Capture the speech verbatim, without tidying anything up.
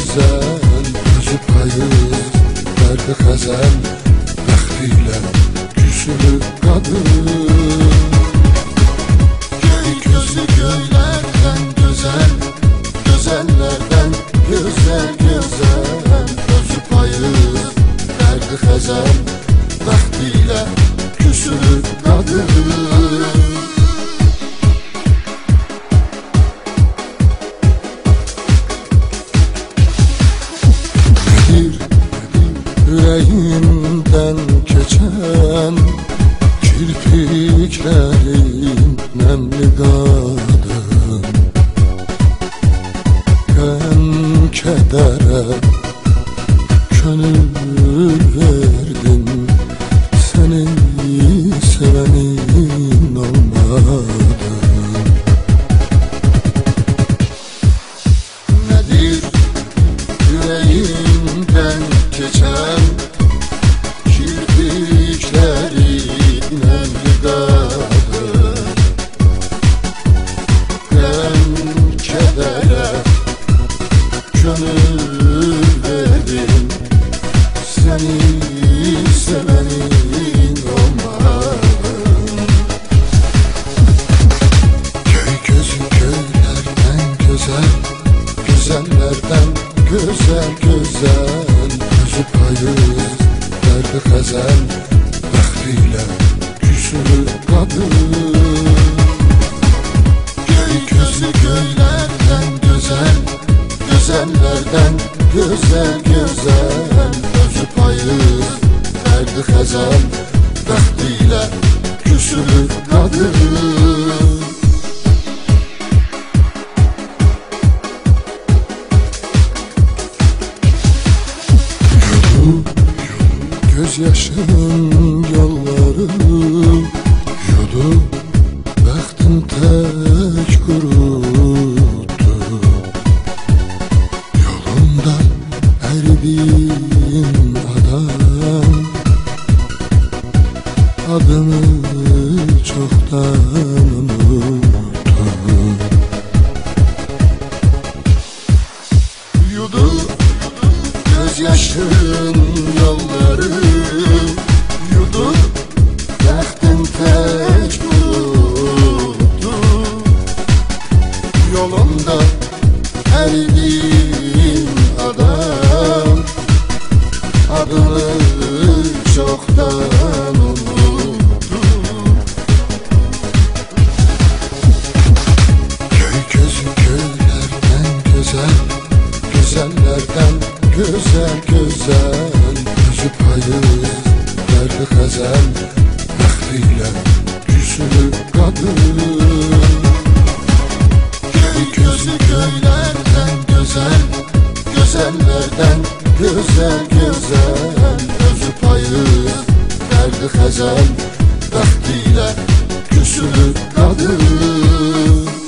güzel, gözü payız, derdi xəzəl, bəxtiyle küsülü kadın. Göy gözü göylerden güzel, güzellerden güzel güzel, gözü payız, derdi xəzəl, bəxtiyle küsülü kadın. Yüreğimden geçen kirpiklerin nemli kadın, hem kedere gönül verdim, seni sevenin olmadı. Nedir yüreğimden geçen kirpiklerin nemli kadın, hem kedere gönül verdim, seni sevenin olmadım. Köy gözü köylerden güzel, güzellerden güzel güzel, gözü payız, derdi xəzəl, bəxtiyle küsülü kadın. Göy gözü göylerden güzel, güzellerden güzel güzel, gözü payız, derdi xəzəl, bəxtiyle küsülü kadın. Gözyaşın yolları yudu, bəxtin tək qurutdu. Yolunda əridin adam, adını çoxdan unuttum. Yudu gözyaşın yolları, yudu bəxtin tək qurutdu. Yolunda əridin adam, adını çoxdan unutdu. Köy gözü köylerden güzel, güzellerden güzel güzel, gözü payız, derdi xəzəl, bəxtiyle küsülü kadın. Göy gözü göylerden güzel, güzellerden güzel güzel, gözü payız, derdi xəzəl, bəxtiyle küsülü kadın.